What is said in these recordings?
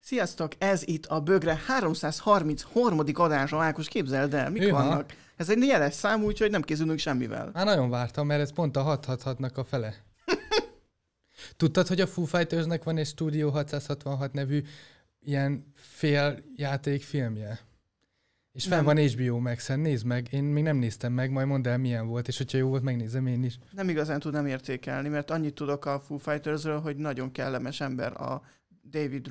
Sziasztok, ez itt a Bögre 333. adása, Ákos, képzeld el, mik vannak? Ez egy jeles szám, úgyhogy nem készülünk semmivel. Már nagyon vártam, mert ez pont a 666-nak a fele. Tudtad, hogy a Foo Fightersnek van egy Studio 666 nevű ilyen féljátékfilmje? És fenn van HBO Max-en, nézd meg, én még nem néztem meg, majd mondd el milyen volt, és hogyha jó volt, megnézem én is. Nem igazán tudnám értékelni, mert annyit tudok a Foo Fightersről, hogy nagyon kellemes ember a David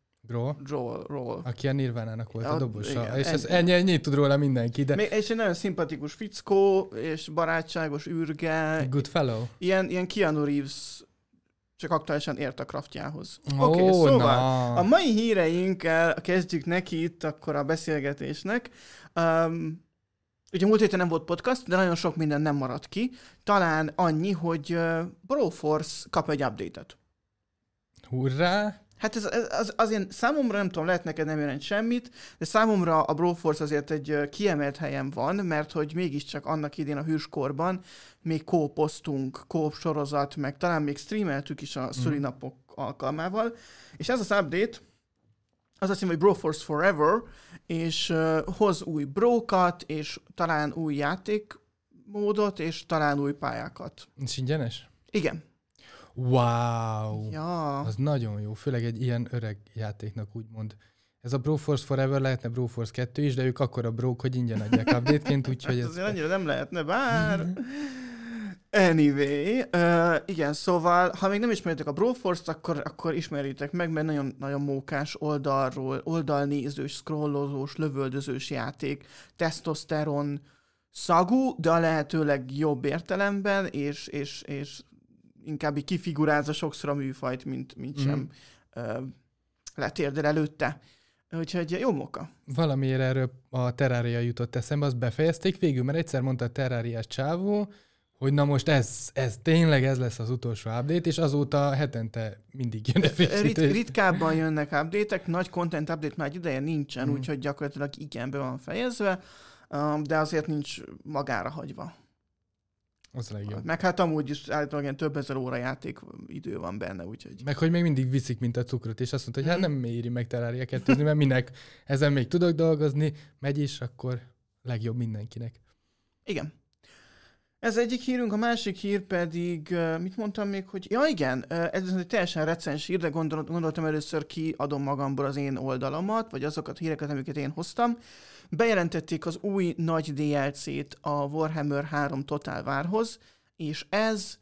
Grohl. Aki a Nirvánának volt a dobosa. Igen, és ennyit tud róla mindenki. De... És egy nagyon szimpatikus fickó, és barátságos ürge. Good fellow. Ilyen Keanu Reeves, csak aktuálisan ért a craftjához. Oké, szóval a mai híreinkkel kezdjük neki itt akkor a beszélgetésnek. Ugye múlt héten nem volt podcast, de nagyon sok minden nem maradt ki. Talán annyi, hogy Broforce kap egy update-et. Hurrá! Hát ez azért számomra, nem tudom, lehet neked nem jelent semmit, de számomra a Broforce azért egy kiemelt helyen van, mert hogy mégiscsak annak idén a hőskorban még kópoztunk, kóp sorozat, meg talán még streameltük is a szülinapok alkalmával, és ez az update, az azt mondja, hogy Broforce Forever, és hoz új brókat, és talán új játékmódot, és talán új pályákat. És ingyenes? Igen. Wow! Ja. Az nagyon jó, főleg egy ilyen öreg játéknak úgymond. Ez a Broforce Forever lehetne Broforce 2 is, de ők akkor a brók, hogy ingyen adják update-ként, úgyhogy ez... Azért annyira nem lehetne, bár... Anyway, igen, szóval, ha még nem ismeritek a Broforce-t, akkor ismerjétek meg, mert nagyon, nagyon mókás oldalnézős, scrollozós, lövöldözős játék, tesztoszteron szagú, de a lehetőleg jobb értelemben, és inkább így kifigurázza sokszor a műfajt, mint sem letérdel előtte. Úgyhogy jó móka. Valamiért erről a Terraria jutott eszembe, azt befejezték végül, mert egyszer mondta a Terrariás csávó, hogy na most ez tényleg ez lesz az utolsó update, és azóta hetente mindig jön a frissítés. Ritkábban jönnek update-ek, nagy content update már egy ideje nincsen, úgyhogy gyakorlatilag igen, be van fejezve, de azért nincs magára hagyva. Az legjobb. Meg hát amúgy is általában ilyen több ezer óra játék idő van benne, úgyhogy... Meg hogy még mindig viszik, mint a cukrot, és azt mondta, hogy hát nem éri meg Terraria 2-zni, mert minek ezen még tudok dolgozni, megy is, akkor legjobb mindenkinek. Igen. Ez egyik hírünk, a másik hír pedig, mit mondtam még, hogy... Ja igen, ez egy teljesen recens hír, de gondoltam először kiadom magamból az én oldalamat, vagy azokat a híreket, amiket én hoztam. Bejelentették az új nagy DLC-t a Warhammer 3 Total Warhoz, és ez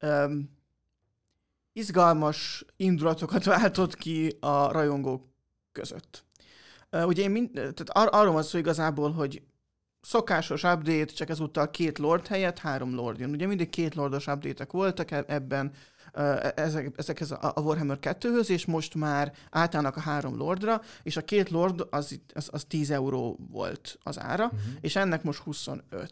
izgalmas indulatokat váltott ki a rajongók között. Ugye tehát arról van szó igazából, hogy szokásos update, csak ezúttal 2 lord helyett 3 lord jön. Ugye mindig 2 lordos update-ek voltak ebben, ezekhez a Warhammer 2-höz, és most már átállnak a 3 lordra, és a 2 lord az 10 euró volt az ára, és ennek most 25.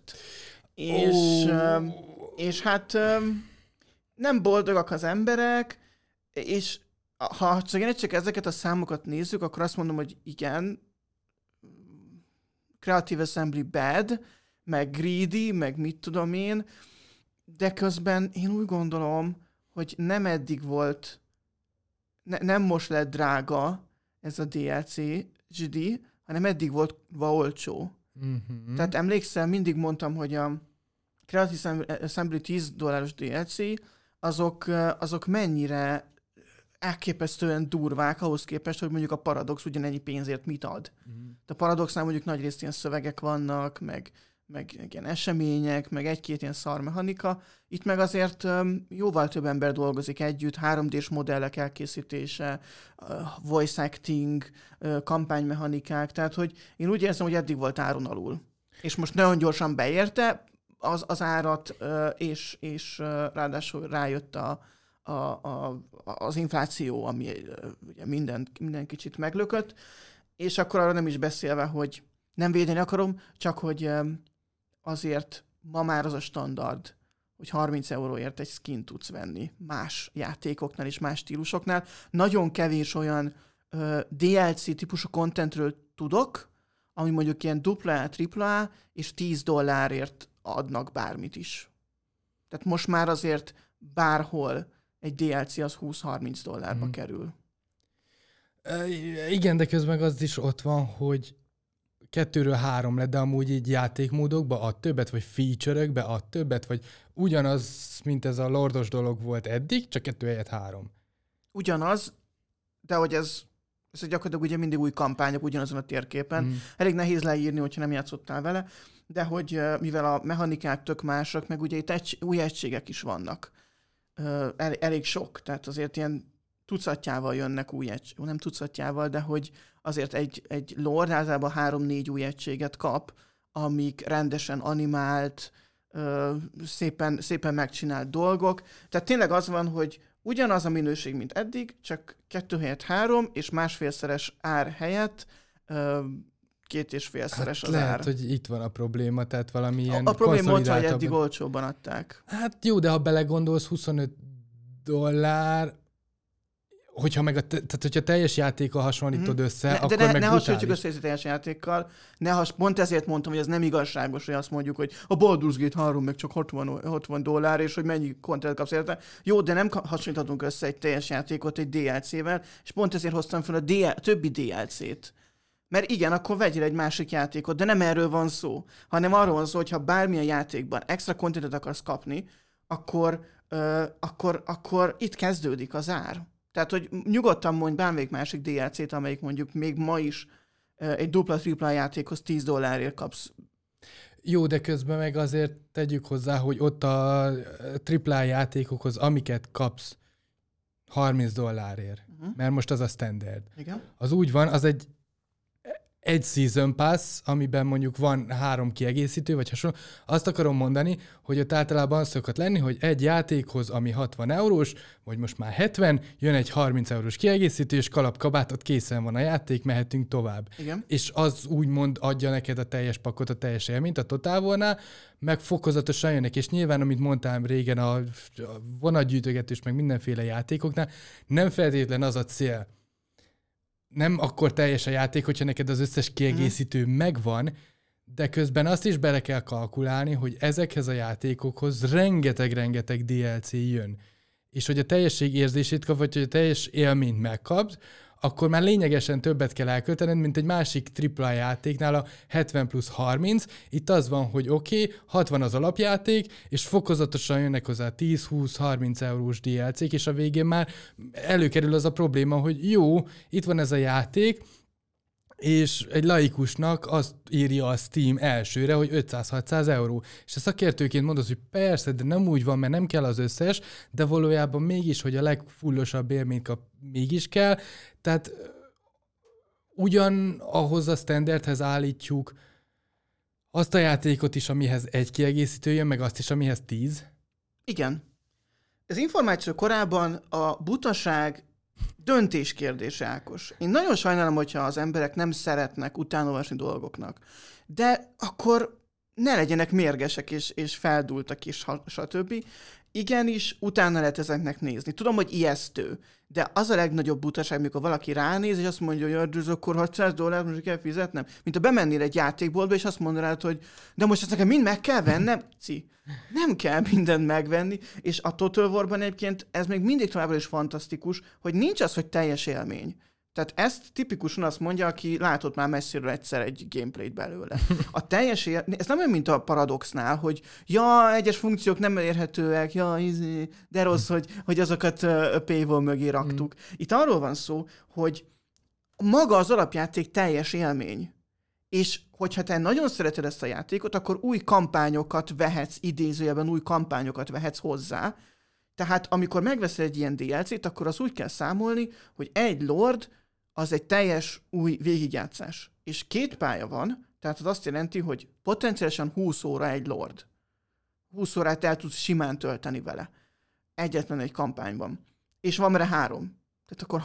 És hát nem boldogak az emberek, és ha csak ezeket a számokat nézzük, akkor azt mondom, hogy igen, Creative Assembly bad, meg greedy, meg mit tudom én, de közben én úgy gondolom, hogy nem eddig volt, nem most lett drága ez a DLC, GD, hanem eddig volt olcsó. Mm-hmm. Tehát emlékszel, mindig mondtam, hogy a Creative Assembly $10 DLC, azok mennyire elképesztően durvák ahhoz képest, hogy mondjuk a Paradox ugyanennyi pénzért mit ad. Mm. A Paradoxnál mondjuk nagyrészt ilyen szövegek vannak, meg ilyen események, meg egy-két ilyen szarmechanika. Itt meg azért jóval több ember dolgozik együtt, 3D-s modellek elkészítése, voice acting, kampánymechanikák, tehát hogy én úgy érzem, hogy eddig volt áron alul. És most nagyon gyorsan beérte az árat, és ráadásul rájött az infláció, ami ugye minden kicsit meglökött, és akkor arra nem is beszélve, hogy nem védeni akarom, csak hogy azért ma már az a standard, hogy 30 euróért egy skin tudsz venni más játékoknál és más stílusoknál. Nagyon kevés olyan DLC típusú contentről tudok, ami mondjuk ilyen AAA, AAA, és $10 adnak bármit is. Tehát most már azért bárhol egy DLC az $20-30 kerül. Igen, de közben az is ott van, hogy 2-ről 3 lett, de amúgy így játékmódokba ad többet, vagy feature-ökbe ad többet, vagy ugyanaz, mint ez a lordos dolog volt eddig, csak 2 helyett 3. Ugyanaz, de hogy ez gyakorlatilag ugye mindig új kampányok ugyanazon a térképen. Elég nehéz leírni, hogyha nem játszottál vele, de hogy mivel a mechanikák tök másak, meg ugye itt új egységek is vannak. Elég sok, tehát azért ilyen tucatjával jönnek új egységek. Nem tucatjával, de hogy azért egy lord általában 3-4 új egységet kap, amik rendesen animált, szépen megcsinált dolgok. Tehát tényleg az van, hogy ugyanaz a minőség, mint eddig, csak 2 helyett 3, és 1,5-szeres ár helyett 2,5-szeres az lehet, ár. hogy itt van a probléma, tehát valami ilyen A probléma ott, hogy konszolidáltabb. eddig olcsóbban adták. Hát jó, de ha belegondolsz, $25, tehát hogyha teljes játékkal hasonlítod össze, akkor meg ne hasonlítjuk brutális. össze teljes játékkal. Pont ezért mondtam, hogy ez nem igazságos, hogy azt mondjuk, hogy a Baldur's Gate 3 meg csak $60, és hogy mennyi content kapsz érte. Jó, de nem hasonlíthatunk össze egy teljes játékot egy DLC-vel, és pont ezért hoztam fel a többi DLC-t. Mert igen, akkor vegyél egy másik játékot, de nem erről van szó, hanem arról van szó, hogy ha bármilyen játékban extra contentet akarsz kapni, akkor itt kezdődik az ár. Tehát, hogy nyugodtan mondj bármelyik másik DLC-t, amelyik mondjuk még ma is egy dupla-tripla játékhoz $10 kapsz. Jó, de közben meg azért tegyük hozzá, hogy ott a AAA játékokhoz, amiket kapsz $30, mert most az a standard. Igen. Az úgy van, az egy season pass, amiben mondjuk van 3 kiegészítő, vagy hasonló. Azt akarom mondani, hogy ott általában az szokott lenni, hogy egy játékhoz, ami 60 eurós, vagy most már 70, jön egy 30 eurós kiegészítő, és kalapkabátot, készen van a játék, mehetünk tovább. Igen. És az úgymond adja neked a teljes pakot, a teljes élményt, a Total War-nál, meg fokozatosan jönnek, és nyilván, amit mondtam régen, a vonatgyűjtögetős, meg mindenféle játékoknál, nem feltétlen az a cél, nem akkor teljes a játék, hogyha neked az összes kiegészítő megvan, de közben azt is bele kell kalkulálni, hogy ezekhez a játékokhoz rengeteg DLC jön. És hogy a teljesség érzését kap, vagy hogy a teljes élményt megkapsz, akkor már lényegesen többet kell elköltened, mint egy másik AAA játéknál a 70 plusz 30. Itt az van, hogy oké, 60 az alapjáték, és fokozatosan jönnek hozzá 10-20-30 eurós DLC-k, és a végén már előkerül az a probléma, hogy jó, itt van ez a játék, és egy laikusnak azt írja a Steam elsőre, hogy 500-600 euró. És a szakértőként mondod, hogy persze, de nem úgy van, mert nem kell az összes, de valójában mégis, hogy a legfullosabb élményt kap, mégis kell. Tehát ugyan ahhoz a standardhez állítjuk azt a játékot is, amihez egy kiegészítő jön, meg azt is, amihez 10. Igen. Ez információ korában a butaság döntés kérdése, Ákos. Én nagyon sajnálom, hogyha az emberek nem szeretnek utánolvasni dolgoknak. De akkor ne legyenek mérgesek és feldúltak és stb. Igenis, utána lehet ezeknek nézni. Tudom, hogy ijesztő, de az a legnagyobb butaság, amikor valaki ránéz, és azt mondja, hogy ez akkor $600 most kell fizetnem. Mint ha bemennél egy játékboltba, és azt mondanád, hogy de most ezt nekem mind meg kell vennem? Nem kell mindent megvenni, és a Total War-ban egyébként ez még mindig továbbra is fantasztikus, hogy nincs az, hogy teljes élmény. Tehát ezt tipikusan azt mondja, aki látott már messziről egyszer egy gameplayt belőle. A teljes ez nem olyan, mint a Paradoxnál, hogy egyes funkciók nem elérhetőek, de rossz, hogy azokat paywall mögé raktuk. Itt arról van szó, hogy maga az alapjáték teljes élmény. És hogyha te nagyon szereted ezt a játékot, akkor új kampányokat vehetsz, idézőjelben új kampányokat vehetsz hozzá. Tehát amikor megveszel egy ilyen DLC-t, akkor az úgy kell számolni, hogy egy lord az egy teljes új végigjátszás. És 2 pálya van, tehát az azt jelenti, hogy potenciálisan 20 óra egy lord. 20 órát el tudsz simán tölteni vele. Egyetlen egy kampányban. És van vele 3. Tehát akkor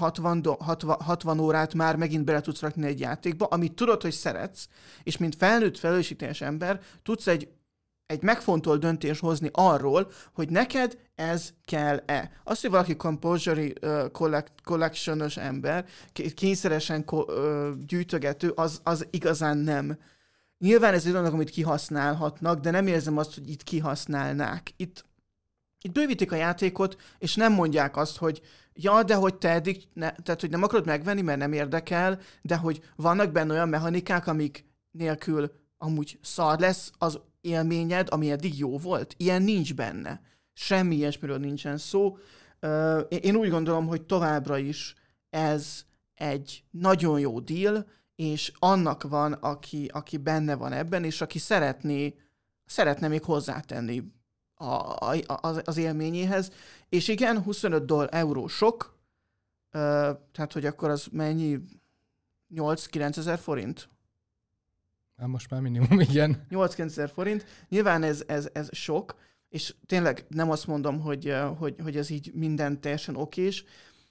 60 órát már megint bele tudsz rakni egy játékba, amit tudod, hogy szeretsz, és mint felnőtt, felelősségteljes ember tudsz egy megfontolt döntést hozni arról, hogy neked ez kell-e. Azt, hogy valaki composure collection-ös ember, kényszeresen gyűjtögető, az igazán nem. Nyilván ez egy olyan, amit kihasználhatnak, de nem érzem azt, hogy itt kihasználnák. Itt bővítik a játékot, és nem mondják azt, hogy ja, de hogy te eddig, tehát hogy nem akarod megvenni, mert nem érdekel, de hogy vannak benne olyan mechanikák, amik nélkül amúgy szar lesz az élményed, ami eddig jó volt. Ilyen nincs benne. Semmi ilyesmiről nincsen szó. Én úgy gondolom, hogy továbbra is ez egy nagyon jó deal, és annak van, aki benne van ebben, és aki szeretne még hozzátenni az élményéhez. És igen, 25 euró sok, tehát hogy akkor az mennyi? 8-9 ezer forint? Most már minimum, igen. 8-9 ezer forint. Nyilván ez sok, és tényleg nem azt mondom, hogy ez így minden teljesen okés,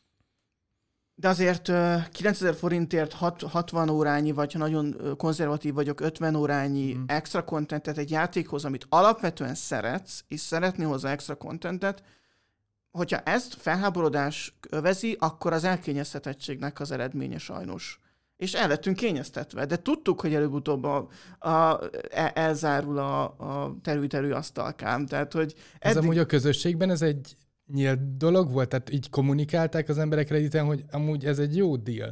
de azért 9000 forintért 60 órányi, vagy ha nagyon konzervatív vagyok, 50 órányi extra contentet egy játékhoz, amit alapvetően szeretsz, és szeretnél hozzá extra contentet, hogyha ezt felháborodás övezi, akkor az elkényeztetettségnek az eredménye sajnos. És el lettünk kényeztetve, de tudtuk, hogy előbb-utóbb elzárul a terű asztalkám. Tehát, hogy Ez amúgy a közösségben ez egy nyílt dolog volt? Tehát így kommunikálták az emberek Redditen, hogy amúgy ez egy jó deal?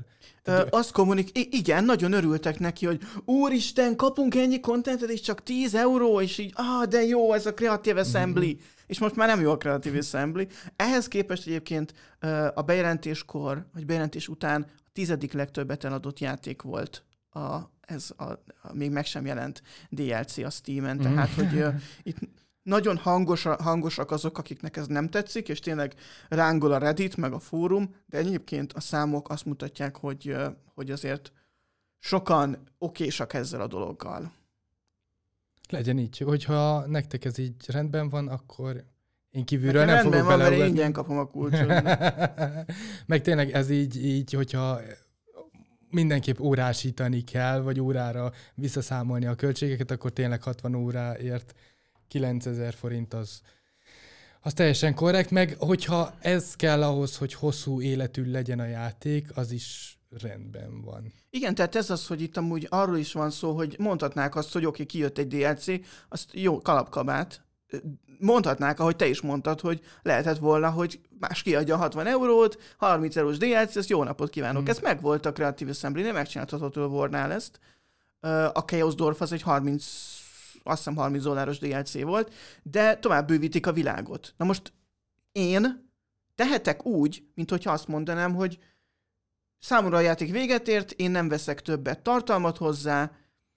Igen, nagyon örültek neki, hogy úristen, kapunk ennyi kontentet, és csak 10 euró, és így, de jó, ez a Creative Assembly. És most már nem jó a Creative Assembly. Ehhez képest egyébként a bejelentéskor, vagy bejelentés után a 10. legtöbbet eladott játék volt ez még meg sem jelent DLC a Steamen, tehát hogy itt nagyon hangosak azok, akiknek ez nem tetszik, és tényleg rángol a Reddit, meg a fórum, de egyébként a számok azt mutatják, hogy azért sokan okésak ezzel a dologgal. Legyen így, hogyha nektek ez így rendben van, akkor én kívülről nem fogok beleugratni. Rendben van, mert ingyen kapom a kulcsot. Meg tényleg ez így, hogyha mindenképp órásítani kell, vagy órára visszaszámolni a költségeket, akkor tényleg 60 óráért 9000 forint az teljesen korrekt, meg hogyha ez kell ahhoz, hogy hosszú életű legyen a játék, az is rendben van. Igen, tehát ez az, hogy itt amúgy arról is van szó, hogy mondhatnák azt, hogy oké, kijött egy DLC, azt jó, kalapkabát. Mondhatnák, ahogy te is mondtad, hogy lehetett volna, hogy más kiadja a 60 eurót, 30 eurós DLC, ezt jó napot kívánok. Ez megvolt a Creative Assembly-nél, megcsináltatható a Warnál ezt. A Chaos Dwarf az egy 30 dolláros DLC volt, de tovább bővítik a világot. Na most én tehetek úgy, mint hogyha azt mondanám, hogy számomra a játék véget ért, én nem veszek többet tartalmat hozzá,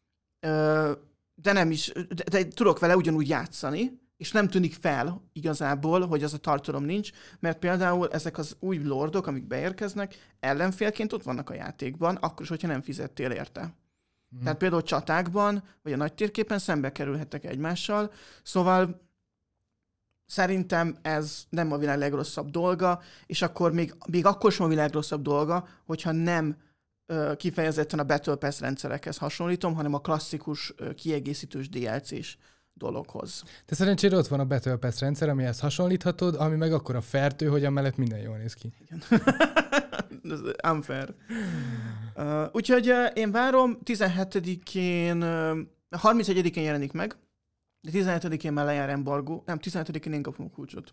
de tudok vele ugyanúgy játszani, és nem tűnik fel igazából, hogy az a tartalom nincs, mert például ezek az új lordok, amik beérkeznek, ellenfélként ott vannak a játékban, akkor is, hogyha nem fizettél érte. Tehát például csatákban, vagy a nagy térképen szembe kerülhettek egymással, szóval szerintem ez nem a világ legrosszabb dolga, és akkor még akkor sem a világ rosszabb dolga, hogyha nem kifejezetten a Battle Pass rendszerekhez hasonlítom, hanem a klasszikus kiegészítős DLC-s dologhoz. De szerencsére ott van a Battle Pass rendszer, amihez hasonlíthatod, ami meg akkor a fertő, hogy amellett minden jól néz ki. Igen. Ez unfair. Úgyhogy én várom, 17-én, 31-én jelenik meg, de 17-én már lejár embargó. Nem, 17-én én kapom a kulcsot.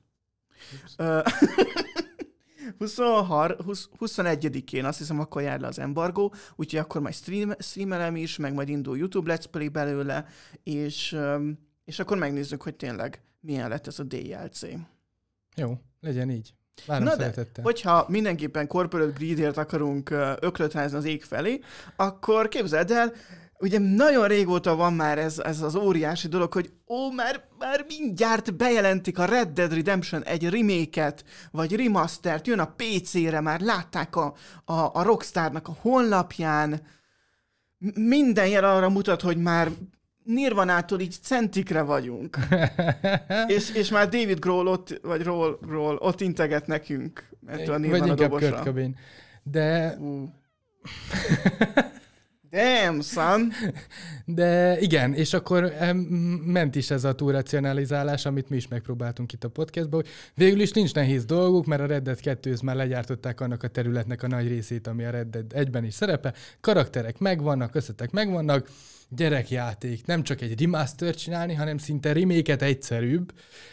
21-én azt hiszem, akkor jár le az embargó, úgyhogy akkor majd streamelem is, meg majd indul YouTube Let's Play belőle, és akkor megnézzük, hogy tényleg milyen lett ez a DLC. Jó, legyen így. Várom szeretettel. De, hogyha mindenképpen corporate greedért akarunk öklötházni az ég felé, akkor képzeld el, ugye nagyon régóta van már ez az óriási dolog, hogy már mindjárt bejelentik a Red Dead Redemption egy remake-et, vagy remastert, jön a PC-re, már látták a Rockstarnak a honlapján, minden jel arra mutat, hogy már Nirvanától így centikre vagyunk. és már David Grohl ott integet nekünk, mert a Nirvana dobosa. Vagy inkább Kurt Cobain. De... Damn, son! De igen, és akkor ment is ez a túlracionalizálás, amit mi is megpróbáltunk itt a podcastban, hogy végül is nincs nehéz dolguk, mert a Red Dead 2-höz már legyártották annak a területnek a nagy részét, ami a Red Dead 1-ben is szerepel. Karakterek megvannak, összetek megvannak, gyerekjáték, nem csak egy remaster csinálni, hanem szinte remake-et egyszerűbb.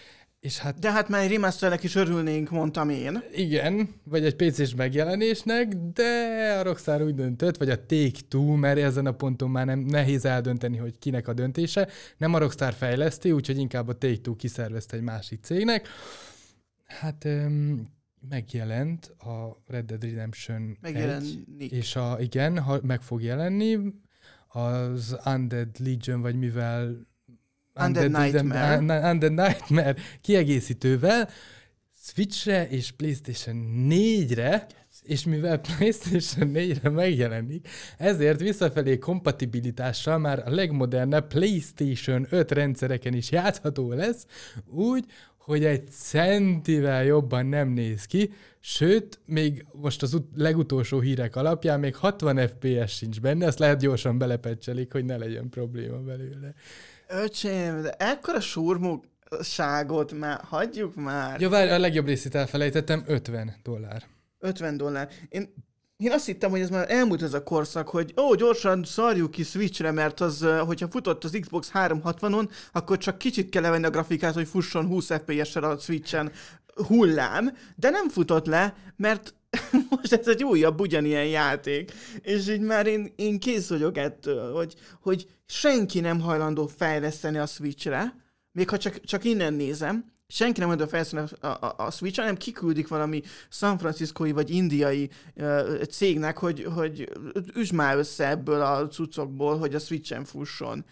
És hát... De hát már egy remasternek is örülnénk, mondtam én. Igen, vagy egy PC-s megjelenésnek, de a Rockstar úgy döntött, vagy a Take-Two, mert ezen a ponton már nem nehéz eldönteni, hogy kinek a döntése. Nem a Rockstar fejleszti, úgyhogy inkább a Take-Two kiszervezte egy másik cégnek. Hát megjelent a Red Dead Redemption 1, és meg fog jelenni az Undead Legion, vagy mivel Undead Nightmare kiegészítővel Switchre és PlayStation 4-re, és mivel PlayStation 4-re megjelenik, ezért visszafelé kompatibilitással már a legmodernebb PlayStation 5 rendszereken is játszható lesz, úgy, hogy egy centivel jobban nem néz ki, sőt, még most az legutolsó hírek alapján még 60 FPS sincs benne, azt lehet gyorsan belepecselik, hogy ne legyen probléma belőle. Öcsém, de ekkora surmúságot már, hagyjuk már. Ja, várj, a legjobb részét elfelejtettem, $50. $50. Én azt hittem, hogy ez már elmúlt ez a korszak, hogy gyorsan szarjuk ki Switchre, mert az, hogyha futott az Xbox 360-on, akkor csak kicsit kell levenni a grafikát, hogy fusson 20 FPS-sel a Switchen hullám, de nem futott le, mert most ez egy újabb ugyanilyen játék, és így már én kész vagyok ettől, hogy senki nem hajlandó fejleszteni a Switchre, még ha csak innen nézem, senki nem hajlandó fejleszteni a Switchre, hanem kiküldik valami San Franciscói vagy indiai cégnek, hogy üsd már össze ebből a cuccokból, hogy a Switchen fusson.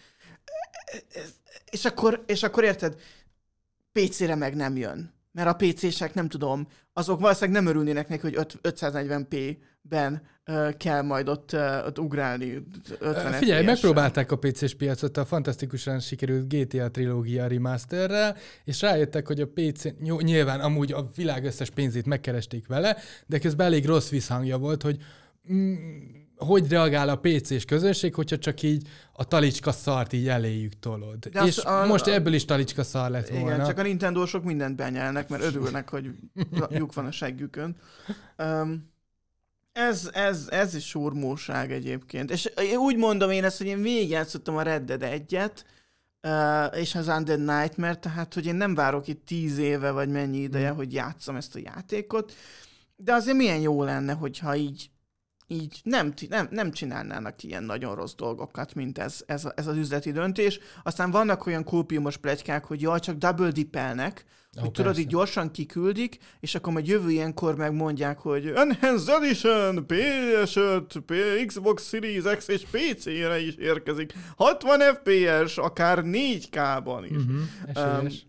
És akkor érted, PC-re meg nem jön. Mert a PC-sek, nem tudom, azok valószínűleg nem örülnének neki, hogy 540p-ben kell majd ott ugrálni 50 Figyelj, megpróbálták a PC-s piacot a fantasztikusan sikerült GTA trilógia remasterrel, és rájöttek, hogy a PC, nyilván amúgy a világ összes pénzét megkeresték vele, de közben elég rossz visszhangja volt, hogy reagál a PC-s közönség, hogyha csak így a talicska szart így eléjük tolod. De és most ebből is talicska szar lett volna. Igen, csak a Nintendo-sok mindent benyelnek, mert örülnek, hogy lyuk van a seggükön. Ez is surmóság egyébként. És úgy mondom én ezt, hogy én végigjátszottam a Red Dead 1-et, és az Undead Nightmare, tehát hogy én nem várok itt 10 éve, vagy mennyi ideje, hogy játsszam ezt a játékot, de azért milyen jó lenne, hogyha így nem csinálnának ilyen nagyon rossz dolgokat, mint ez az üzleti döntés. Aztán vannak olyan kópiumos pletykák, hogy jaj, csak double dippelnek, hogy tudod, így gyorsan kiküldik, és akkor majd jövő ilyenkor megmondják, hogy Enhanced Edition, PS5, Xbox Series X és PC-re is érkezik. 60 FPS, akár 4K-ban is.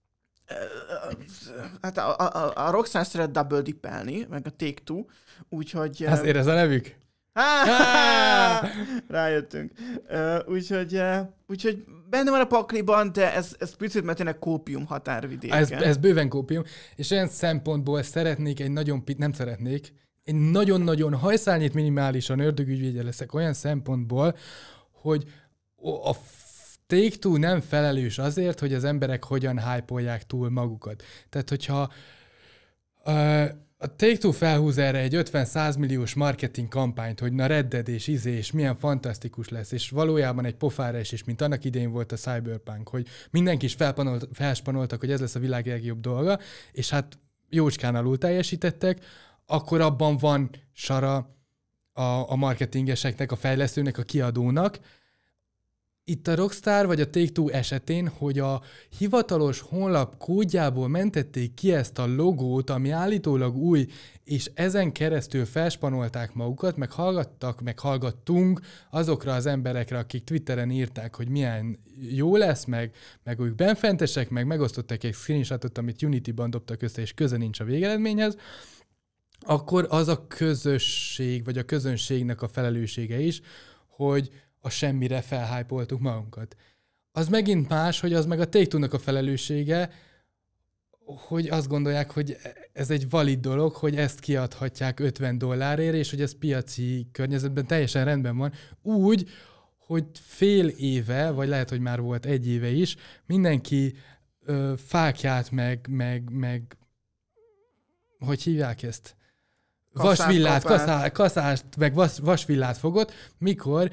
Hát a Rockstar szeret double dippelni, meg a Take-Two, úgyhogy... Azért ez a nevük? Rájöttünk. Úgyhogy benne van a pakliban, de ez picit, mert tényleg kópium határvidéken. Ez bőven kópium, és olyan szempontból szeretnék egy nagyon-nagyon hajszálnyit minimálisan ördögügyvédje leszek olyan szempontból, hogy a Take-Two nem felelős azért, hogy az emberek hogyan hype-olják túl magukat. Tehát, hogyha a Take-Two felhúz erre egy 50-100 milliós marketing kampányt, hogy na Red Dead és milyen fantasztikus lesz, és valójában egy pofára is, mint annak idején volt a Cyberpunk, hogy mindenki is felspanoltak, hogy ez lesz a világ legjobb dolga, és hát jócskán alul teljesítettek, akkor abban van sara a marketingeseknek, a fejlesztőnek, a kiadónak. Itt a Rockstar vagy a Take-Two esetén, hogy a hivatalos honlap kódjából mentették ki ezt a logót, ami állítólag új, és ezen keresztül felspanolták magukat, meg hallgattunk azokra az emberekre, akik Twitteren írták, hogy milyen jó lesz, meg ők benfentesek, meg megosztották egy screenshotot, amit Unity-ban dobtak össze, és köze nincs a végeredményhez, akkor az a közösség, vagy a közönségnek a felelőssége is, hogy a semmire felhypoltuk magunkat. Az megint más, hogy az meg a Take-Two-nak a felelőssége, hogy azt gondolják, hogy ez egy valid dolog, hogy ezt kiadhatják $50, és hogy ez piaci környezetben teljesen rendben van. Úgy, hogy fél éve, vagy lehet, hogy már volt 1 éve is, mindenki fákját, meg hogy hívják ezt? Vasvillát, kaszást, meg vasvillát fogott, mikor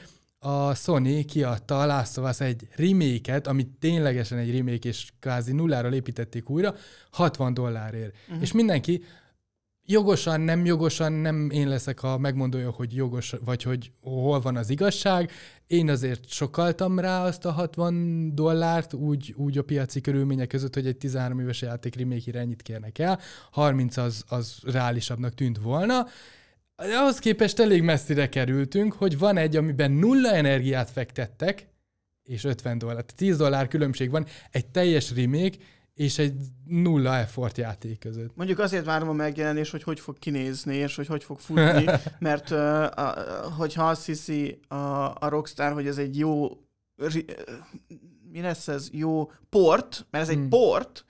a Sony kiadta a Last of Us egy remake-et, ami ténylegesen egy remake, és kvázi nulláról építették újra, $60. És mindenki jogosan, nem én leszek a megmondója, hogy jogos, vagy hogy hol van az igazság. Én azért sokaltam rá azt a $60 úgy a piaci körülmények között, hogy egy 13 éves játék remake-ire ennyit kérnek el. 30 az reálisabbnak tűnt volna. De ahhoz képest elég messzire kerültünk, hogy van egy, amiben 0 energiát fektettek, és $50. Tehát $10 különbség van egy teljes remake és egy 0 effort játék között. Mondjuk azért várom a megjelenés, hogy fog kinézni, és hogy fog futni, mert hogyha azt hiszi a Rockstar, hogy ez egy jó, mi lesz ez, jó port, mert ez egy port,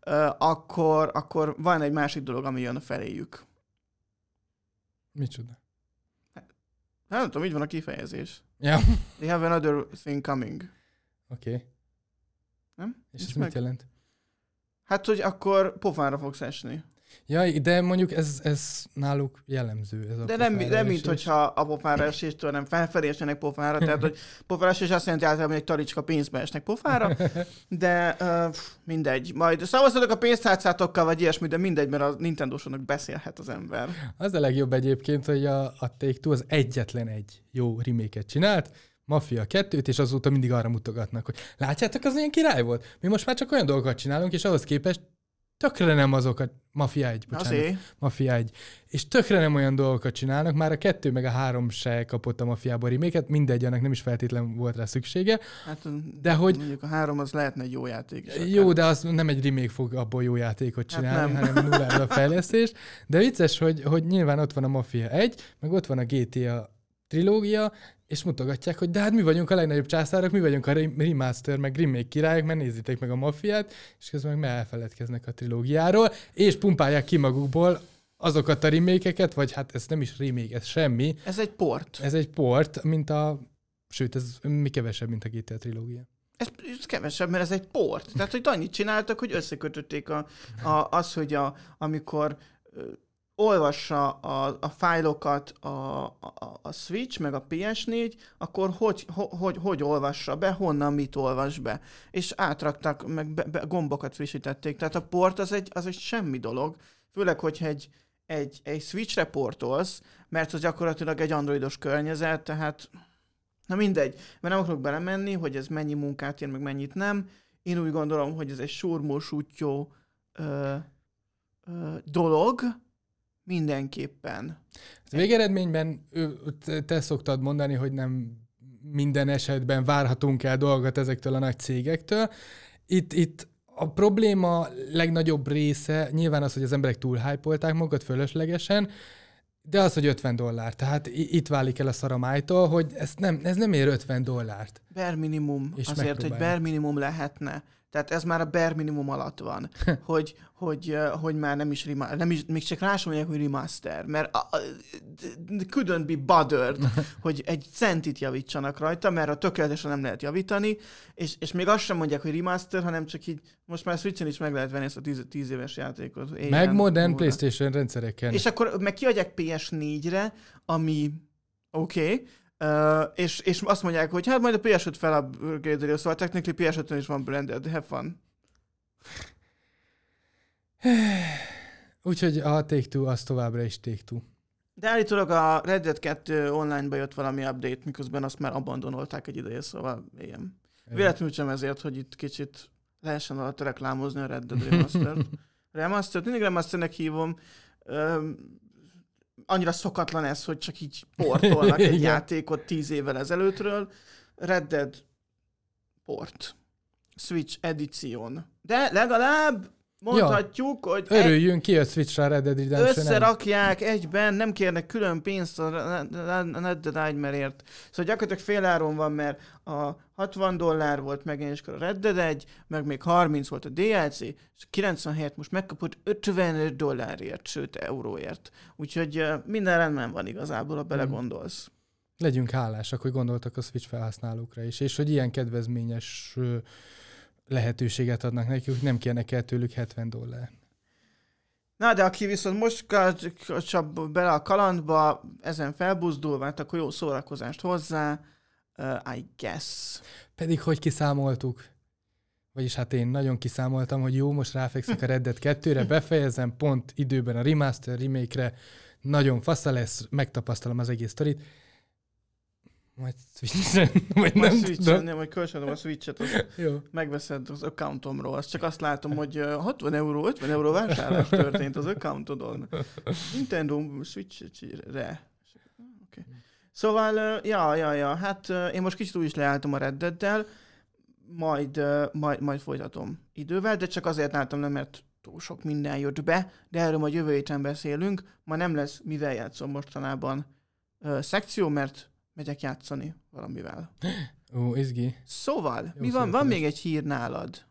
akkor van egy másik dolog, ami jön feléjük. Micsoda? Nem tudom, így van a kifejezés. Ja. They have another thing coming. Oké. Nem? És ez mit jelent? Hát, hogy akkor pofára fogsz esni. Ja, de mondjuk ez náluk jellemző. Ez a de nem mint hogyha a pofára eséstől nem felfelé esnek pofára, tehát hogy pofára esés azt jelenti általában, hogy egy talicska pénzbe esnek pofára, de mindegy. Majd szavazzatok a pénztárcátokkal, vagy ilyesmi, de mindegy, mert a Nintendo-soknak beszélhet az ember. Az a legjobb egyébként, hogy a Take-Two az egyetlen egy jó remake-et csinált, Mafia 2-t, és azóta mindig arra mutogatnak, hogy látjátok, az ilyen király volt. Mi most már csak olyan dolgokat csinálunk, és ahhoz képest tökre nem azokat, Mafia 1, bocsánat. Mafia 1. És tökre nem olyan dolgokat csinálnak, már a 2 meg a 3 se kapott a Mafiából remake-et, mindegy, annak nem is feltétlen volt rá szüksége. Hát, de hogy... Mondjuk a 3 az lehetne egy jó játék. Jó, de az nem egy remake fog abból jó játékot csinálni, hát hanem nullára a fejlesztés. De vicces, hogy nyilván ott van a Mafia 1, meg ott van a GTA trilógia, és mutogatják, hogy de hát mi vagyunk a legnagyobb császárok, mi vagyunk a remaster, meg remake királyok, mert nézzétek meg a Mafiát, és közben meg elfeledkeznek a trilógiáról, és pumpálják ki magukból azokat a remake-eket, vagy hát ez nem is remake, ez semmi. Ez egy port. Ez egy port, sőt, ez mi kevesebb, mint a GTA trilógia. Ez kevesebb, mert ez egy port. Tehát, hogy annyit csináltak, hogy összekötötték az, hogy amikor olvassa a fájlokat a Switch, meg a PS4, akkor hogy olvassa be, honnan mit olvas be. És átraktak, meg gombokat frissítették. Tehát a port az egy semmi dolog. Főleg, hogyha egy Switchre portolsz, mert az gyakorlatilag egy androidos környezet, tehát na mindegy. Mert nem akarok belemenni, hogy ez mennyi munkát ér, meg mennyit nem. Én úgy gondolom, hogy ez egy surmó-sútyó dolog, mindenképpen. Végeredményben te szoktad mondani, hogy nem minden esetben várhatunk el dolgokat ezektől a nagy cégektől. Itt a probléma legnagyobb része nyilván az, hogy az emberek túl hype-olták magukat fölöslegesen, de az, hogy $50. Tehát itt válik el a szaramájtól, hogy ez nem ér $50. Bare minimum. És azért, hogy bare minimum lehetne. Tehát ez már a bare minimum alatt van, hogy már nem is még csak rá sem mondják, hogy remaster, mert couldn't be bothered, hogy egy centit javítsanak rajta, mert a tökéletesen nem lehet javítani, és még azt sem mondják, hogy remaster, hanem csak így, most már Switchen is meg lehet venni ezt a 10 éves játékot. Meg modern PlayStation rendszereken. És akkor meg kiadják PS4-re, ami oké, és azt mondják, hogy hát majd a PS5 felupgrade-elő, szóval technically PS5-ön is van branded, have fun. Úgyhogy a Take-Two az továbbra is Take-Two. De állítólag a Red Dead 2 online-ba jött valami update, miközben azt már abandonolták egy ideje, szóval ilyen. Véletlenül sem ezért, hogy itt kicsit lehessen alatt reklámozni a Red Dead Remastered. Mindig Remasternek hívom. Annyira szokatlan ez, hogy csak így portolnak egy játékot 10 évvel ezelőttről. Red Dead port. Switch Edition. De legalább mondhatjuk, hogy örüljünk ki a Switch-ra Red Dead Redemption. Összerakják egyben, nem kérnek külön pénzt a Red Dead Nightmare-ért. Szóval gyakorlatilag féláron van, mert a $60 volt megjelenéskor a Red Dead 1, meg még 30 volt a DLC, és 97 most megkapott $55, sőt euróért. Úgyhogy minden rendben van igazából, ha belegondolsz. Legyünk hálásak, hogy gondoltak a Switch felhasználókra is, és hogy ilyen kedvezményes lehetőséget adnak nekik, hogy nem kérnek el tőlük $70. Na, de aki viszont most csak bele a kalandba, ezen felbuzdulva, hát akkor jó szórakozást hozzá. I guess. Pedig hogy kiszámoltuk? Vagyis hát én nagyon kiszámoltam, hogy jó, most ráfekszek a Red Dead 2-re, befejezem pont időben a remaster, remake-re, nagyon fasza lesz, megtapasztalom az egész sztorit. Majd Switch-en, vagy nem tudom. Nem, majd kölcsönöm a Switch-et, megveszed az accountomról. Azt csak azt látom, hogy 60 euró, 50 euró vásárlás történt az accountodon. Nintendo Switch-re. Okay. Szóval, hát én most kicsit úgy is leálltam a Red Dead-del, majd folytatom idővel, de csak azért álltam le, mert túl sok minden jött be, de erről majd jövő héten beszélünk. Ma nem lesz mivel játszom mostanában szekció, mert megyek játszani valamivel. Ó, izgi. Szóval, mi van? Van még egy hír nálad?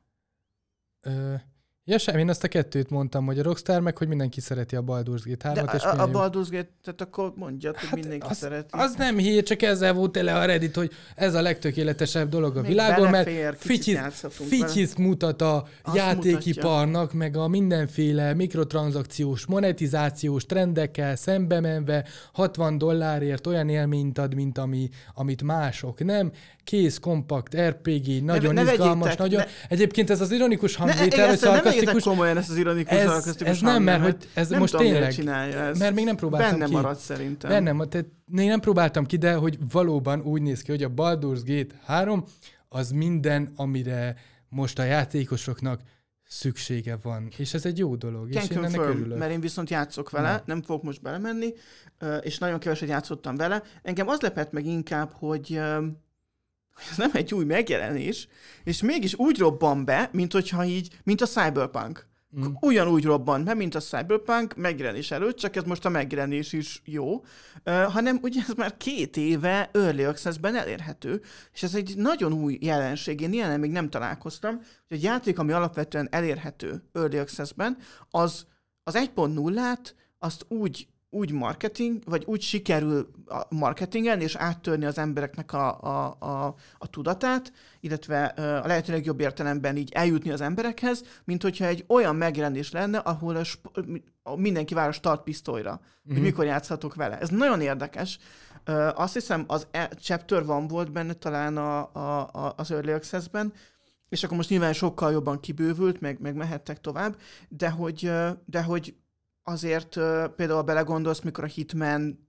Ja, sem, én azt a 2-t mondtam, hogy a Rockstar, meg hogy mindenki szereti a Baldur's Gate 3-at. De a Baldur's Gate-et akkor mondjad, hogy mindenki szereti. Az nem hír, csak ezzel volt tele a Reddit, hogy ez a legtökéletesebb dolog a világon, mert ficsit mutat a játékiparnak, meg a mindenféle mikrotranszakciós, monetizációs trendekkel szembe menve $60 olyan élményt ad, mint amit mások nem. Kész, kompakt, RPG, nagyon izgalmas, nagyon... Egyébként ez az ironikus hangvétel, hogy szarkasztikus... Nem komolyan ezt az ironikus szarkasztikus ez nem, mert hogy ez nem most tudom, tényleg... Csinálja, mert még nem próbáltam benne ki. Marad szerintem. Bennem, tehát én nem próbáltam ki, de hogy valóban úgy néz ki, hogy a Baldur's Gate 3 az minden, amire most a játékosoknak szüksége van. És ez egy jó dolog. Can és én ennek örülök. Mert én viszont játszok vele, nem fogok most belemenni, és nagyon keveset játszottam vele. Engem az lepett meg inkább, hogy ez nem egy új megjelenés, és mégis úgy robban be, mint a Cyberpunk. Ugyanúgy robban be, mint a Cyberpunk megjelenés előtt, csak ez most a megjelenés is jó, hanem ugye ez már 2 éve Early Access-ben elérhető, és ez egy nagyon új jelenség, én ilyennel még nem találkoztam, hogy egy játék, ami alapvetően elérhető Early Access-ben, az 1.0-át azt úgy marketing, vagy úgy sikerül marketingelni, és áttörni az embereknek a tudatát, illetve a lehető legjobb értelemben így eljutni az emberekhez, mint hogyha egy olyan megjelenés lenne, ahol mindenki vár a startpisztolyra, hogy mikor játszhatok vele. Ez nagyon érdekes. Azt hiszem, az Chapter 1 volt benne talán az Early Access-ben, és akkor most nyilván sokkal jobban kibővült, meg mehettek tovább, de hogy azért például, ha belegondolsz, mikor a Hitman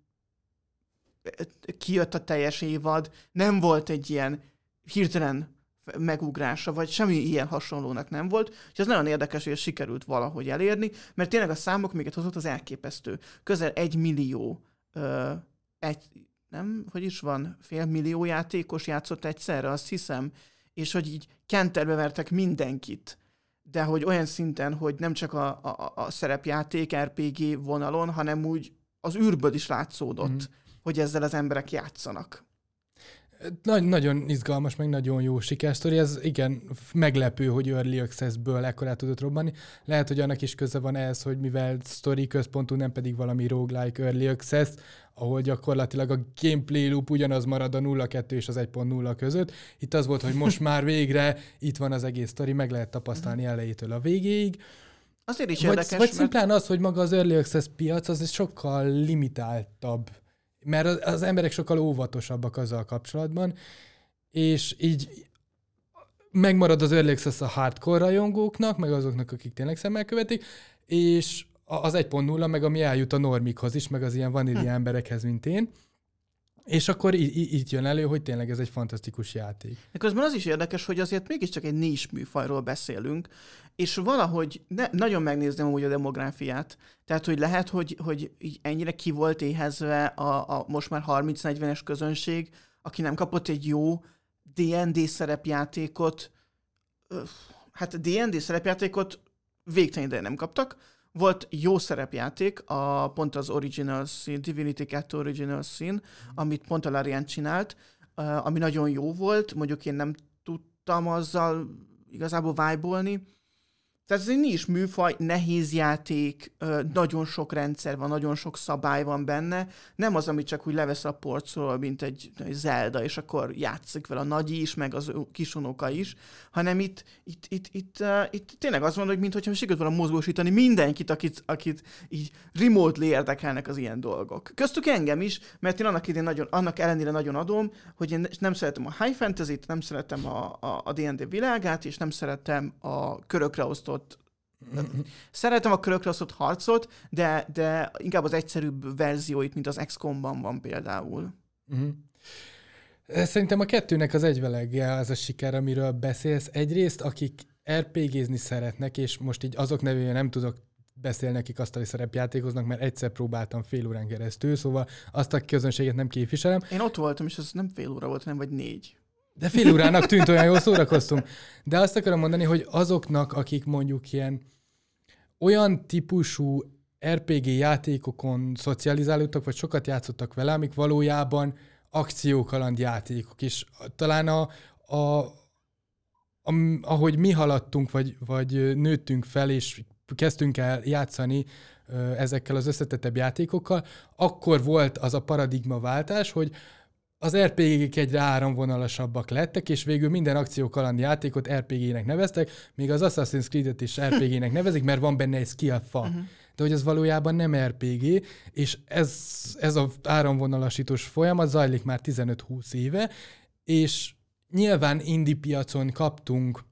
kijött a teljes évad, nem volt egy ilyen hirtelen megugrása, vagy semmi ilyen hasonlónak nem volt, és ez nagyon érdekes, hogy ez sikerült valahogy elérni, mert tényleg a számok, amiket hozott, az elképesztő. Közel 1 millió, hogy is van, fél millió játékos játszott egyszerre, azt hiszem, és hogy így kenterbe vertek mindenkit, de hogy olyan szinten, hogy nem csak a szerepjáték RPG vonalon, hanem úgy az űrből is látszódott, hogy ezzel az emberek játszanak. Nagyon izgalmas, meg nagyon jó sikersztori. Ez igen, meglepő, hogy Early Access-ből ekkorát tudott robbanni. Lehet, hogy annak is köze van ehhez, hogy mivel sztori központú, nem pedig valami roguelike Early Access, ahol gyakorlatilag a gameplay loop ugyanaz marad a 0.2 és az 1.0 között. Itt az volt, hogy most már végre itt van az egész sztori, meg lehet tapasztalni elejétől a végéig. Azért is érdekes, vagy szimplán az, hogy maga az Early Access piac, az sokkal limitáltabb, mert az emberek sokkal óvatosabbak azzal kapcsolatban, és így megmarad az Early Access a hardcore rajongóknak, meg azoknak, akik tényleg szemmel követik, és az 1.0 meg ami eljut a normikhoz is, meg az ilyen vanília emberekhez, mint én. És akkor így jön elő, hogy tényleg ez egy fantasztikus játék. De közben az is érdekes, hogy azért mégiscsak egy nis műfajról beszélünk, és valahogy nagyon megnézném amúgy a demográfiát. Tehát, hogy lehet, hogy így ennyire ki volt éhezve a most már 30-40-es közönség, aki nem kapott egy jó D&D szerepjátékot. Hát a D&D szerepjátékot végtelen ideje nem kaptak. Volt jó szerepjáték, pont az Original Sin, Divinity 2 Original Sin, amit pont a Larian csinált, ami nagyon jó volt, mondjuk én nem tudtam azzal igazából vibe-olni, Tehát ez egy nincs műfaj, nehéz játék, nagyon sok rendszer van, nagyon sok szabály van benne. Nem az, amit csak úgy levesz a polcról, mint egy Zelda, és akkor játszik vele a nagyi is, meg az kisunoka is, hanem itt tényleg az van, hogy mintha sikerült volna mozgósítani mindenkit, akit így remotely érdekelnek az ilyen dolgok. Köztük engem is, mert én annak ellenére nagyon adom, hogy én nem szeretem a high fantasy-t, nem szeretem a D&D világát, és nem szeretem a körökre osztott Szeretem a körökre osztott harcot, de inkább az egyszerűbb verzióit, mint az XCOM-ban van például. Uh-huh. Szerintem a kettőnek az egyvelegje az a siker, amiről beszélsz. Egyrészt, akik RPG-zni szeretnek, és most így azok nevében nem tudok beszélni, akik asztali szerepjátékoznak, mert egyszer próbáltam fél órán keresztül, szóval azt a közönséget nem képviselem. Én ott voltam, és az nem fél óra volt, hanem vagy 4. De fél órának tűnt, olyan jól szórakoztunk. De azt akarom mondani, hogy azoknak, akik mondjuk olyan típusú RPG játékokon szocializálódtak, vagy sokat játszottak vele, amik valójában akciókaland játékok. És talán ahogy mi haladtunk, vagy nőttünk fel, és kezdtünk el játszani ezekkel az összetettebb játékokkal, akkor volt az a paradigmaváltás, hogy az RPG-k egyre áramvonalasabbak lettek, és végül minden akciókaland játékot RPG-nek neveztek, míg az Assassin's Creed-et is RPG-nek nevezik, mert van benne egy skill fa. Uh-huh. De hogy ez valójában nem RPG, és ez az áramvonalasítós folyamat zajlik már 15-20 éve, és nyilván indie piacon kaptunk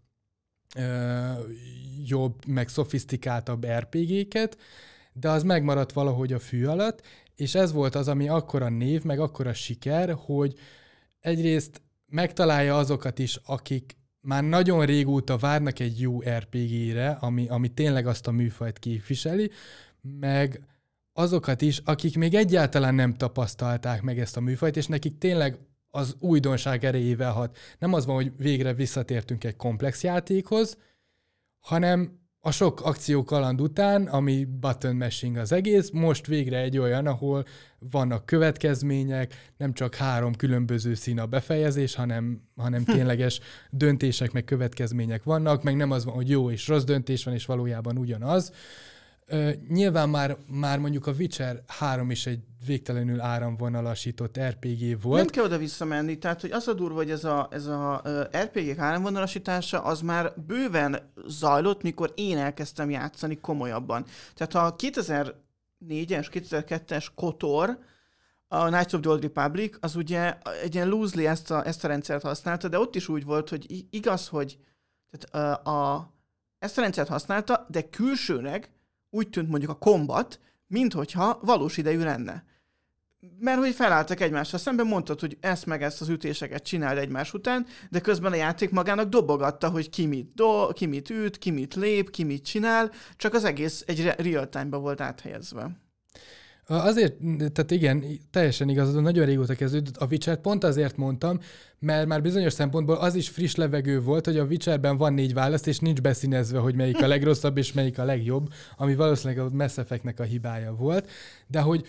jobb, meg szofisztikáltabb RPG-ket, de az megmaradt valahogy a fű alatt, és ez volt az, ami akkora név, meg akkora siker, hogy egyrészt megtalálja azokat is, akik már nagyon régóta várnak egy jó RPG-re, ami tényleg azt a műfajt képviseli, meg azokat is, akik még egyáltalán nem tapasztalták meg ezt a műfajt, és nekik tényleg az újdonság erejével hat. Nem az van, hogy végre visszatértünk egy komplex játékhoz, hanem a sok akciókaland után, ami button mashing az egész, most végre egy olyan, ahol vannak következmények, nem csak 3 különböző szín a befejezés, hanem tényleges döntések meg következmények vannak, meg nem az van, hogy jó és rossz döntés van, és valójában ugyanaz. Nyilván már mondjuk a Witcher 3 is egy végtelenül áramvonalasított RPG volt. Nem kell oda visszamenni, tehát hogy az a durva, hogy ez a RPG-k áramvonalasítása az már bőven zajlott, mikor én elkezdtem játszani komolyabban. Tehát a 2004-es, 2002-es KOTOR, a Knights of the Old Republic, az ugye egy ilyen loosely ezt a rendszert használta, de ott is úgy volt, hogy igaz, hogy tehát, ezt a rendszert használta, de külsőnek úgy tűnt mondjuk a combat, minthogyha valós idejű lenne. Mert hogy felálltak egymással szemben, mondtad, hogy ezt meg ezt az ütéseket csináld egymás után, de közben a játék magának dobogatta, hogy ki mit üt, ki mit lép, ki mit csinál, csak az egész egy real-time-ba volt áthelyezve. Azért, tehát igen, teljesen igaz, nagyon régóta kezdődött. A Witcher-t pont azért mondtam, mert már bizonyos szempontból az is friss levegő volt, hogy a Witcherben van 4 választ, és nincs beszínezve, hogy melyik a legrosszabb, és melyik a legjobb, ami valószínűleg a Mass Effect-nek a hibája volt. De hogy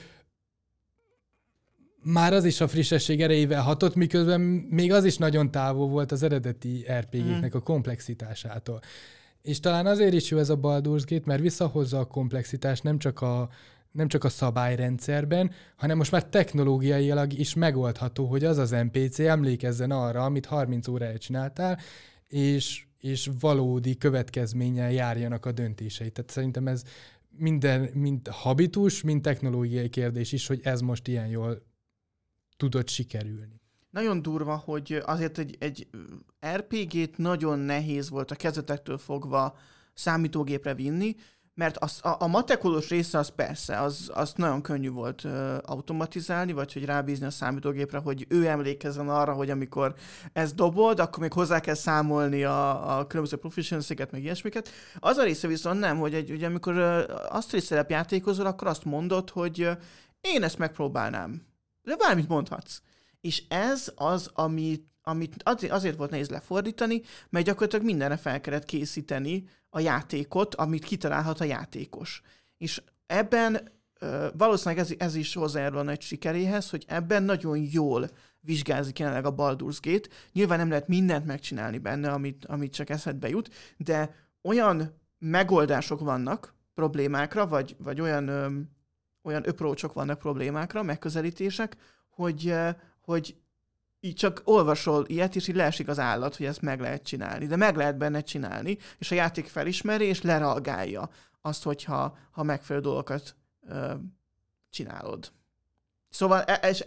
már az is a frissesség erejével hatott, miközben még az is nagyon távol volt az eredeti RPG-knek a komplexitásától. És talán azért is jó ez a Baldur's Gate, mert visszahozza a komplexitást nem csak a szabályrendszerben, hanem most már technológiailag is megoldható, hogy az NPC emlékezzen arra, amit 30 órája csináltál, és valódi következménnyel járjanak a döntései. Tehát szerintem ez mind habitus, mind technológiai kérdés is, hogy ez most ilyen jól tudott sikerülni. Nagyon durva, hogy azért egy RPG-t nagyon nehéz volt a kezdetektől fogva számítógépre vinni, mert a matekolós része az persze, az nagyon könnyű volt automatizálni, vagy hogy rábízni a számítógépre, hogy ő emlékezzen arra, hogy amikor ezt dobod, akkor még hozzá kell számolni a különböző proficiency-ket, meg ilyesmiket. Az a része viszont nem, hogy amikor asztali szerepjátékozol, akkor azt mondod, hogy én ezt megpróbálnám. De bármit mondhatsz. És ez az, amit azért volt nehéz lefordítani, mert gyakorlatilag mindenre fel kellett készíteni a játékot, amit kitalálhat a játékos. És ebben valószínűleg ez is hozzájárul egy sikeréhez, hogy ebben nagyon jól vizsgázik jelenleg a Baldur's Gate. Nyilván nem lehet mindent megcsinálni benne, amit csak eszedbe jut, de olyan megoldások vannak problémákra, vagy olyan approachok vannak problémákra, megközelítések, hogy így csak olvasol ilyet, és így leesik az állat, hogy ezt meg lehet csinálni. De meg lehet benne csinálni, és a játék felismeri, és lereagálja azt, hogyha megfelelő dolgokat csinálod. Szóval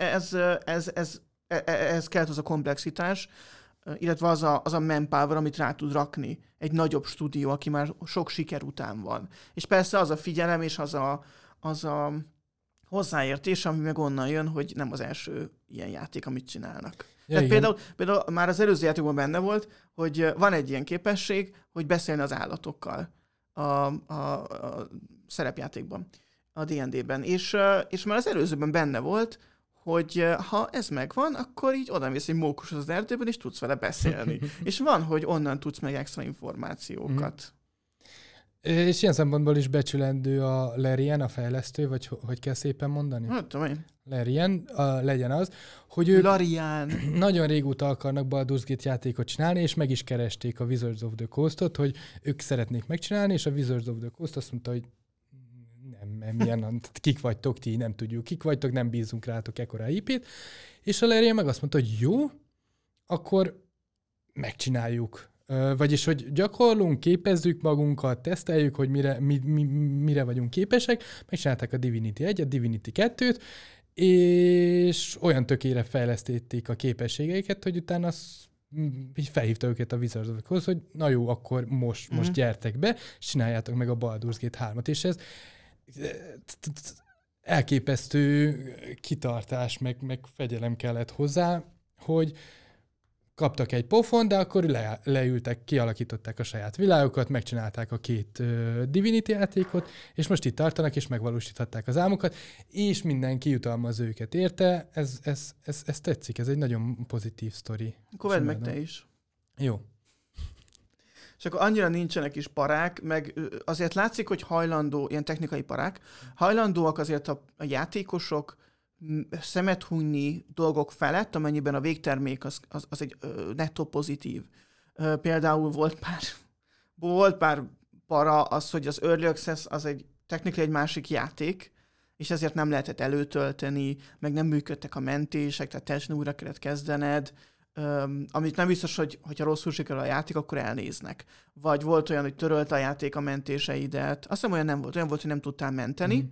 ez kellett az a komplexitás, illetve az a manpower, amit rá tud rakni egy nagyobb stúdió, aki már sok siker után van. És persze az a figyelem, és az a hozzáértés, ami meg onnan jön, hogy nem az első ilyen játék, amit csinálnak. Ja, például már az előző játékban benne volt, hogy van egy ilyen képesség, hogy beszélni az állatokkal a szerepjátékban, a D&D-ben. És már az előzőben benne volt, hogy ha ez megvan, akkor így odamész egy mókus az erdőben, és tudsz vele beszélni. És van, hogy onnan tudsz meg extra információkat. És ilyen szempontból is becsülendő a Larian, a fejlesztő, vagy hogy kell szépen mondani? Hát, tudom én. Larian, legyen az, hogy ők Larian. Nagyon régóta akarnak Baldur's Gate játékot csinálni, és meg is keresték a Wizards of the Coast-ot, hogy ők szeretnék megcsinálni, és a Wizards of the Coast azt mondta, hogy nem, kik vagytok, ti nem tudjuk, kik vagytok, nem bízunk rátok ekkora IP-t, és a Larian meg azt mondta, hogy jó, akkor megcsináljuk. Vagyis, hogy gyakorlunk, képezzük magunkat, teszteljük, hogy mire vagyunk képesek, megcsinálták a Divinity 1-et, Divinity 2-t, és olyan tökére fejlesztették a képességeiket, hogy utána így felhívta őket a Wizards of the Coast, hogy na jó, akkor most gyertek be, és csináljátok meg a Baldur's Gate 3-at, és ez elképesztő kitartás, meg fegyelem kellett hozzá, hogy kaptak egy pofon, de akkor leültek, kialakították a saját világokat, megcsinálták a 2 Divinity játékot, és most itt tartanak, és megvalósíthatták az álmokat, és mindenki jutalmaz őket. Érte? Ez tetszik, ez egy nagyon pozitív sztori. Akkor vedd meg te is. Jó. És akkor annyira nincsenek is parák, meg azért látszik, hogy ilyen technikai parák, hajlandóak azért a játékosok szemet hunyni dolgok felett, amennyiben a végtermék az egy nettó pozitív. Például volt pár para az, hogy az Early Access az technikailag egy másik játék, és ezért nem lehetett előtölteni, meg nem működtek a mentések, tehát teljesen újra kellett kezdened, amit nem biztos, hogyha rosszul sikerül a játék, akkor elnéznek. Vagy volt olyan, hogy törölte a játék a mentéseidet. Azt hiszem, olyan nem volt. Olyan volt, hogy nem tudtál menteni,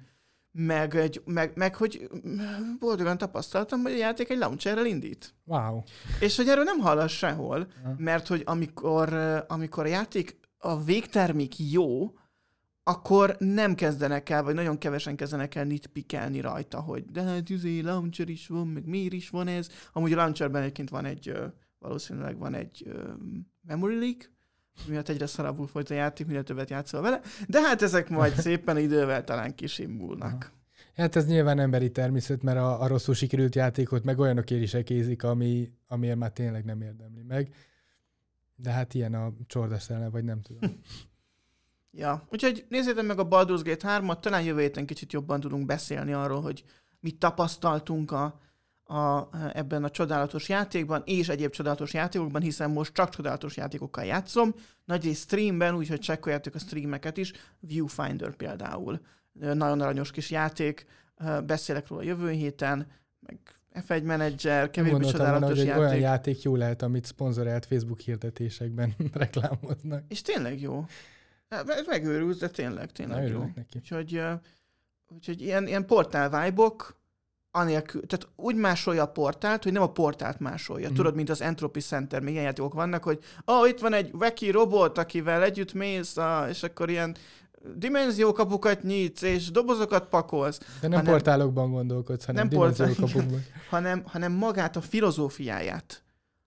meg hogy boldogan tapasztaltam, hogy a játék egy launcherrel indít. Wow. És hogy erről nem hallasz sehol, mert hogy amikor a játék, a végtermék jó, akkor nem kezdenek el, vagy nagyon kevesen kezdenek el nitpickelni rajta, hogy de hát launcher is van, meg miért is van ez. Amúgy a launcherben egyébként valószínűleg van egy memory leak, miatt egyre szarabbul folyt a játék, minél többet játszol vele, de hát ezek majd szépen idővel talán kisimbulnak. Hát ez nyilván emberi természet, mert a rosszul sikerült játékot meg olyanokért is ekézik, amiért már tényleg nem érdemli meg. De hát ilyen a csordaszellem, vagy nem tudom. Ja, úgyhogy nézzétek meg a Baldur's Gate 3-at, talán jövő héten kicsit jobban tudunk beszélni arról, hogy mit tapasztaltunk ebben a csodálatos játékban, és egyéb csodálatos játékokban, hiszen most csak csodálatos játékokkal játszom. Nagyrészt streamben, úgyhogy csekkoljátok a streameket is. Viewfinder például. Nagyon aranyos kis játék. Beszélek róla jövő héten, meg F1 Manager, kevésbé csodálatos játék. Olyan játék jó lehet, amit szponzorált Facebook hirdetésekben reklámoznak. És tényleg jó. Megőrülsz, de tényleg jó. Neki. Úgyhogy ilyen portál vibe-ok, anélkül, tehát úgy másolja a portált, hogy nem a portált másolja. Tudod, mint az Entropy Center, még ilyen játékok vannak, hogy itt van egy wacky robot, akivel együtt mész, és akkor ilyen dimenziókapukat nyitsz, és dobozokat pakolsz. De nem portálokban gondolkodsz, hanem dimenziókapukban. hanem magát a filozófiáját.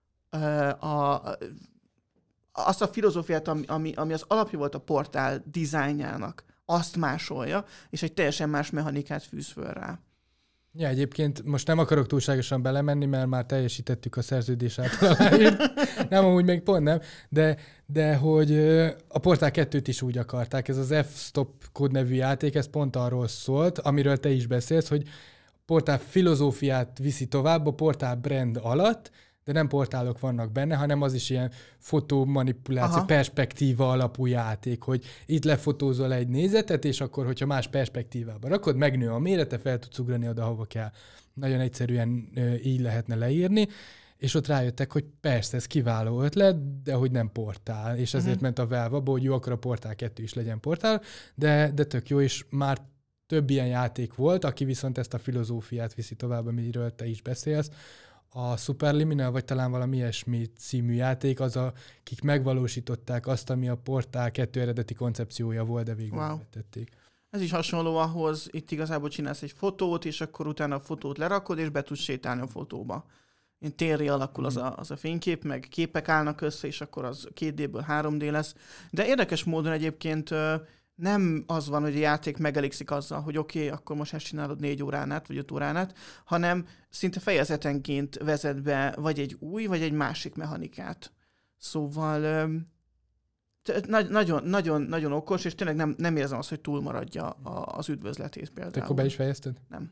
Azt a filozófiát, ami az alapja volt a portál dizájnjának, azt másolja, és egy teljesen más mechanikát fűz föl rá. Ja, egyébként most nem akarok túlságosan belemenni, mert már teljesítettük a szerződés által aláírt. Nem, amúgy még pont nem, de hogy a Portál 2-t is úgy akarták. Ez az F-Stop kód nevű játék, ez pont arról szólt, amiről te is beszélsz, hogy Portál filozófiát viszi tovább a Portál brand alatt, de nem portálok vannak benne, hanem az is ilyen fotómanipuláció, Aha. perspektíva alapú játék, hogy itt lefotózol egy nézetet, és akkor, hogyha más perspektívába rakod, megnő a mérete, fel tudsz ugrani oda, hova kell. Nagyon egyszerűen így lehetne leírni, és ott rájöttek, hogy persze, ez kiváló ötlet, de hogy nem portál, és ezért ment a Valve abba, hogy jó, akkor a Portál 2 is legyen portál, de tök jó, és már több ilyen játék volt, aki viszont ezt a filozófiát viszi tovább, amiről te is beszélsz. A Superliminal, vagy talán valami ilyesmi című játék, akik megvalósították azt, ami a Portál 2 eredeti koncepciója volt, de végül tették. Ez is hasonló ahhoz, itt igazából csinálsz egy fotót, és akkor utána a fotót lerakod, és be tudsz sétálni a fotóba. Ilyen térré alakul az a fénykép, meg képek állnak össze, és akkor az 2D-ből 3D lesz. De érdekes módon egyébként nem az van, hogy a játék megelégszik azzal, hogy oké, akkor most ezt csinálod 4 órán át, vagy 5 órán át, hanem szinte fejezetenként vezet be vagy egy új, vagy egy másik mechanikát. Szóval nagyon okos, és tényleg nem érzem azt, hogy túlmaradja az üdvözletét például. Te akkor be is fejezted? Nem.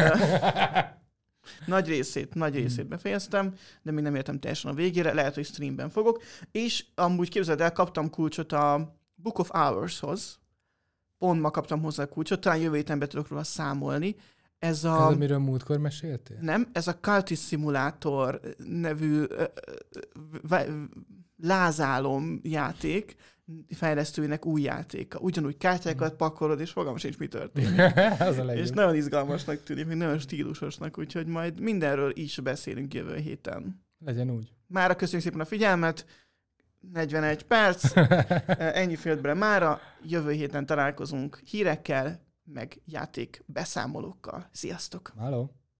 Nagy részét befejeztem, de még nem értem teljesen a végére, lehet, hogy streamben fogok. És amúgy képzeld el, kaptam kulcsot a Book of Hours-hoz. Pont ma kaptam hozzá a kulcsot, talán jövő héten be tudok róla számolni. Ez amiről múltkor meséltél? Nem, ez a Cultist Simulator nevű lázálom játék, fejlesztőinek új játéka. Ugyanúgy kártyákat pakolod, és fogalmam sincs, mi történik. Az a legjobb. És nagyon izgalmasnak tűnik, még nagyon stílusosnak, úgyhogy majd mindenről is beszélünk jövő héten. Legyen úgy. Mára köszönjük szépen a figyelmet, 41 perc, ennyi félt bele mára, jövő héten találkozunk hírekkel, meg játék beszámolókkal. Sziasztok! Halló!